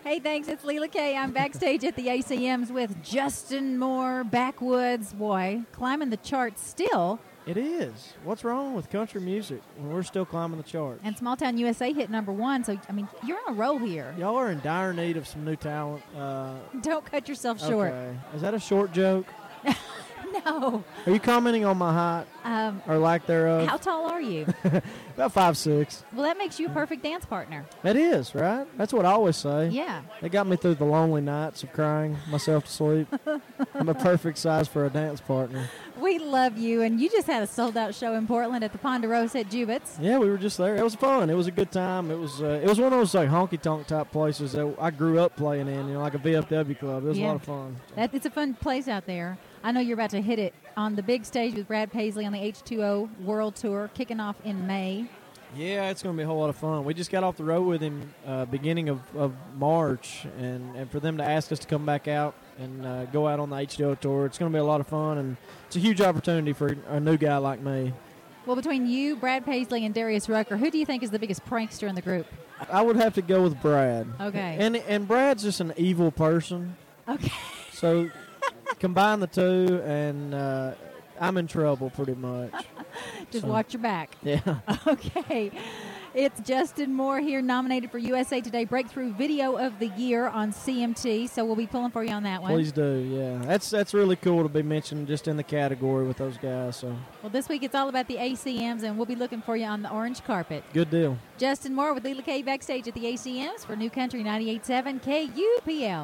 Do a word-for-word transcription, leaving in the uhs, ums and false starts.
Hey, thanks. It's Leela Kay. I'm backstage at the A C Ms with Justin Moore, Backwoods. Boy, climbing the charts still. It is. What's wrong with country music when we're still climbing the charts? And Small Town U S A hit number one. So, I mean, you're on a roll here. Y'all are in dire need of some new talent. Uh, Don't cut yourself short. Okay. Is that a short joke? No. Are you commenting on my height Um, or lack thereof? how tall are you? About five six. Well, that makes you a perfect dance partner. That is, right? That's what I always say. Yeah. They got me through the lonely nights of crying myself to sleep. I'm a perfect size for a dance partner. We love you. And you just had a sold-out show in Portland at the Ponderosa at Jubit's. Yeah, we were just there. It was fun. It was a good time. It was uh, it was one of those like honky-tonk type places that I grew up playing in, you know, like a V F W club. It was Yeah. a lot of fun. That, it's a fun place out there. I know you're about to hit it on the big stage with Brad Paisley on the H two O World Tour, kicking off in May. Yeah, it's going to be a whole lot of fun. We just got off the road with him uh, beginning of, of March, and, and for them to ask us to come back out and uh, go out on the H two O Tour, it's going to be a lot of fun, and it's a huge opportunity for a new guy like me. Well, between you, Brad Paisley, and Darius Rucker, who do you think is the biggest prankster in the group? I would have to go with Brad. Okay. And and Brad's just an evil person. Okay. So combine the two, and uh, I'm in trouble pretty much. Just So, watch your back. Yeah. Okay. It's Justin Moore here, nominated for U S A Today Breakthrough Video of the Year on C M T, so we'll be pulling for you on that one. Please do, yeah. That's that's really cool to be mentioned just in the category with those guys. So Well, this week it's all about the A C Ms, and we'll be looking for you on the orange carpet. good deal. Justin Moore with Leela Kay backstage at the A C Ms for New Country ninety-eight point seven K U P L.